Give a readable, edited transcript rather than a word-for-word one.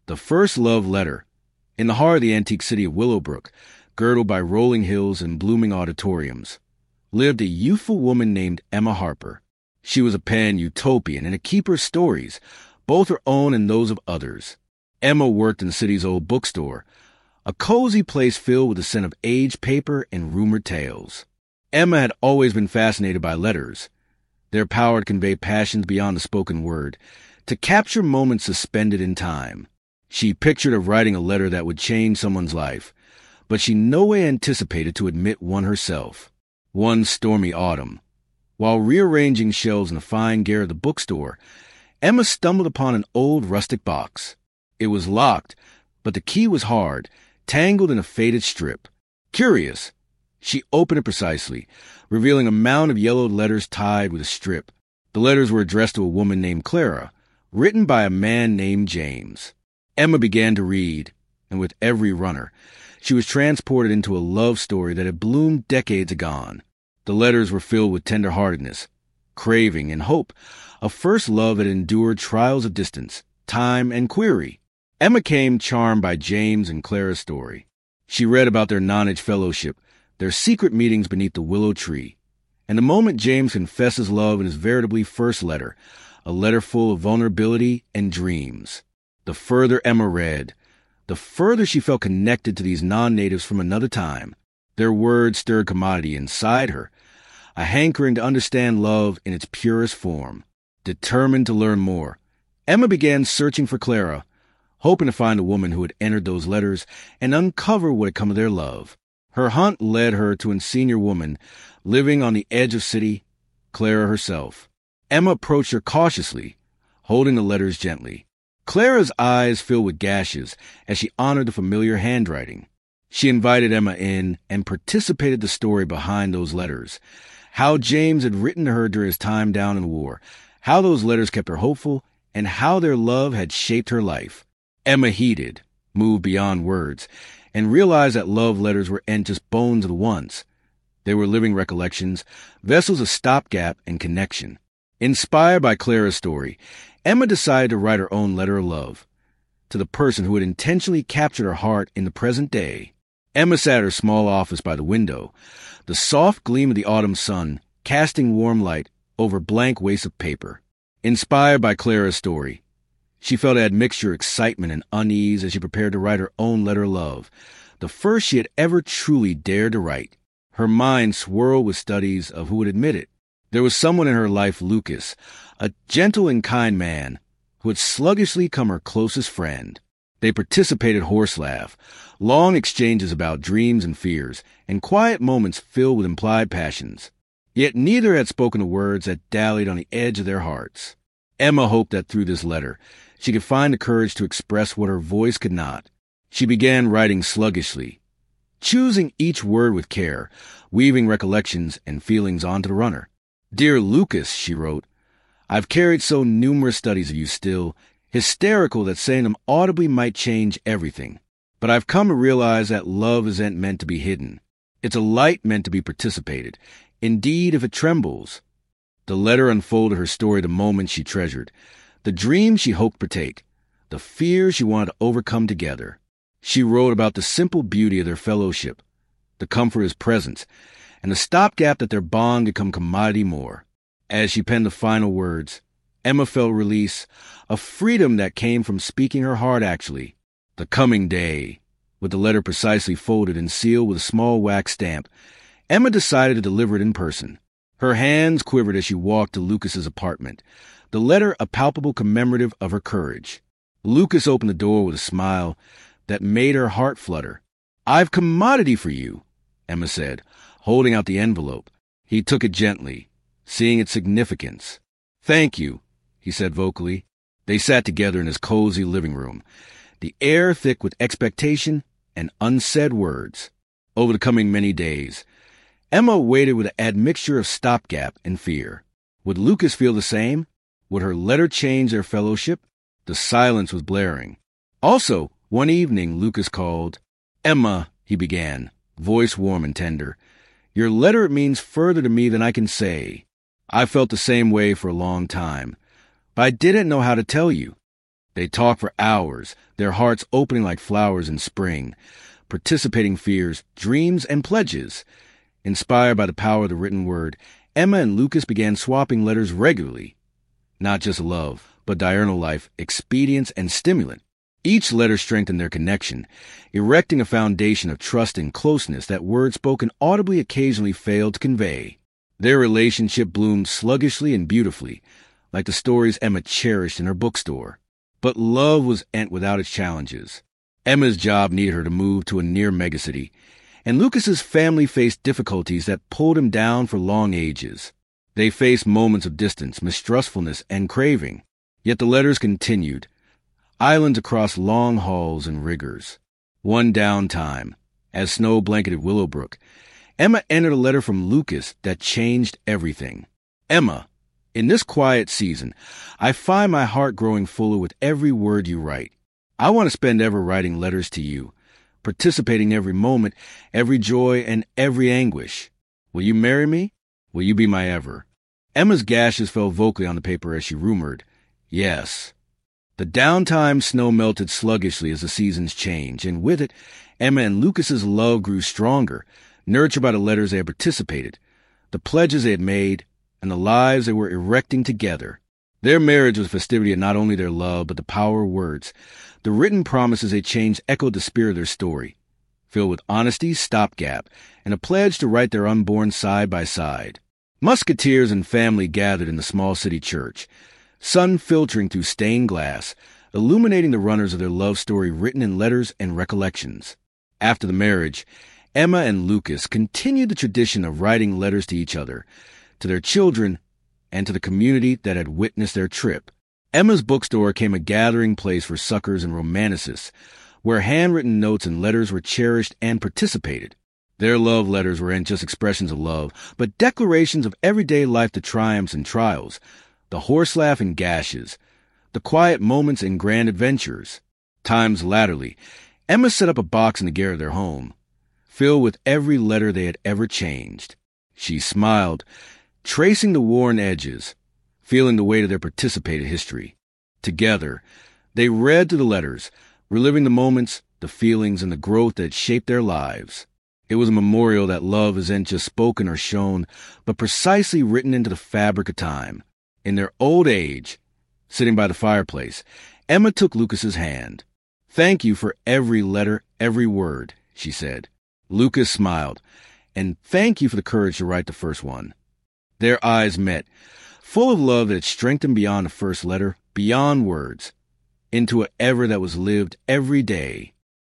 The first love letter. In the heart of the antique city of Willowbrook, girdled by rolling hills and blooming auditoriums, lived a youthful woman named Emma Harper. She was a pan-utopian and a keeper of stories, both her own and those of others. Emma worked in the city's old bookstore, a cozy place filled with the scent of aged paper and rumored tales. Emma had always been fascinated by letters, their power to convey passions beyond the spoken word, to capture moments suspended in time. She pictured of writing a letter that would change someone's life, but she no way anticipated to admit one herself. One stormy autumn, while rearranging shelves in the fine gear of the bookstore, Emma stumbled upon an old rustic box. It was locked, but the key was hard, tangled in a faded strip. Curious, she opened it precisely, revealing a mound of yellowed letters tied with a strip. The letters were addressed to a woman named Clara, written by a man named James. Emma began to read, and with every runner, she was transported into a love story that had bloomed decades agone. The letters were filled with tender-heartedness, craving, and hope, a first love that endured trials of distance, time, and query. Emma came charmed by James and Clara's story. She read about their nonage fellowship, their secret meetings beneath the willow tree, and the moment James confessed his love in his veritably first letter, a letter full of vulnerability and dreams. The further Emma read, the further she felt connected to these non-natives from another time. Their words stirred commodity inside her, a hankering to understand love in its purest form. Determined to learn more, Emma began searching for Clara, hoping to find the woman who had entered those letters and uncover what had come of their love. Her hunt led her to a senior woman living on the edge of city, Clara herself. Emma approached her cautiously, holding the letters gently. Clara's eyes filled with gashes as she honored the familiar handwriting. She invited Emma in and participated the story behind those letters, how James had written to her during his time down in the war, how those letters kept her hopeful, and how their love had shaped her life. Emma heeded, moved beyond words, and realized that love letters weren't just bones of the once. They were living recollections, vessels of stopgap and connection. Inspired by Clara's story, Emma decided to write her own letter of love to the person who had intentionally captured her heart in the present day. Emma sat at her small office by the window, the soft gleam of the autumn sun casting warm light over blank wastes of paper. Inspired by Clara's story, she felt an admixture of excitement and unease as she prepared to write her own letter of love, the first she had ever truly dared to write. Her mind swirled with studies of who would admit it. There was someone in her life, Lucas, a gentle and kind man, who had sluggishly become her closest friend. They participated horse laugh, long exchanges about dreams and fears, and quiet moments filled with implied passions. Yet neither had spoken the words that dallied on the edge of their hearts. Emma hoped that through this letter, she could find the courage to express what her voice could not. She began writing sluggishly, choosing each word with care, weaving recollections and feelings onto the runner. "Dear Lucas," she wrote, "I've carried so numerous studies of you still, hysterical that saying them audibly might change everything. But I've come to realize that love isn't meant to be hidden. It's a light meant to be participated. Indeed, if it trembles." The letter unfolded her story the moments she treasured, the dreams she hoped to partake, the fears she wanted to overcome together. She wrote about the simple beauty of their fellowship, the comfort of his presence, and the stopgap that their bond had become commodity more. As she penned the final words, Emma felt release, a freedom that came from speaking her heart actually. The coming day, with the letter precisely folded and sealed with a small wax stamp, Emma decided to deliver it in person. Her hands quivered as she walked to Lucas's apartment, the letter a palpable commemorative of her courage. Lucas opened the door with a smile that made her heart flutter. "I've commodity for you," Emma said, holding out the envelope. He took it gently, seeing its significance. "Thank you," he said vocally. They sat together in his cozy living room, the air thick with expectation and unsaid words. Over the coming many days, Emma waited with an admixture of stopgap and fear. Would Lucas feel the same? Would her letter change their fellowship? The silence was blaring. Also, one evening, Lucas called. "Emma," he began, voice warm and tender, "your letter means further to me than I can say. I felt the same way for a long time, but I didn't know how to tell you." They talked for hours, their hearts opening like flowers in spring, participating fears, dreams, and pledges. Inspired by the power of the written word, Emma and Lucas began swapping letters regularly. Not just love, but diurnal life, expedience, and stimulant. Each letter strengthened their connection, erecting a foundation of trust and closeness that words spoken audibly occasionally failed to convey. Their relationship bloomed sluggishly and beautifully, like the stories Emma cherished in her bookstore. But love was without its challenges. Emma's job needed her to move to a near megacity, and Lucas's family faced difficulties that pulled him down for long ages. They faced moments of distance, mistrustfulness, and craving. Yet the letters continued, islands across long halls and rigors. One downtime, as snow blanketed Willowbrook, Emma entered a letter from Lucas that changed everything. Emma, in this quiet season, I find my heart growing fuller with every word you write. I want to spend ever writing letters to you, participating in every moment, every joy, and every anguish. Will you marry me? Will you be my ever? Emma's gashes fell vocally on the paper as she rumored, yes. The downtime snow melted sluggishly as the seasons changed, and with it, Emma and Lucas's love grew stronger, nurtured by the letters they had participated, the pledges they had made, and the lives they were erecting together. Their marriage was festivity of not only their love, but the power of words. The written promises they changed echoed the spirit of their story, filled with honesty, stopgap, and a pledge to write their unborn side by side. Musketeers and family gathered in the small city church, sun filtering through stained glass, illuminating the runners of their love story written in letters and recollections. After the marriage, Emma and Lucas continued the tradition of writing letters to each other, to their children, and to the community that had witnessed their trip. Emma's bookstore became a gathering place for suckers and romanticists, where handwritten notes and letters were cherished and participated. Their love letters weren't just expressions of love, but declarations of everyday life, the triumphs and trials, the horse laugh and gashes, the quiet moments and grand adventures. Times latterly, Emma set up a box in the garret of their home, filled with every letter they had ever changed. She smiled, tracing the worn edges, feeling the weight of their participated history. Together, they read through the letters, reliving the moments, the feelings, and the growth that shaped their lives. It was a memorial that love isn't just spoken or shown, but precisely written into the fabric of time. In their old age, sitting by the fireplace, Emma took Lucas's hand. Thank you for every letter, every word, she said. Lucas smiled, and thank you for the courage to write the first one. Their eyes met, full of love that had strengthened beyond the first letter, beyond words, into an ever that was lived every day.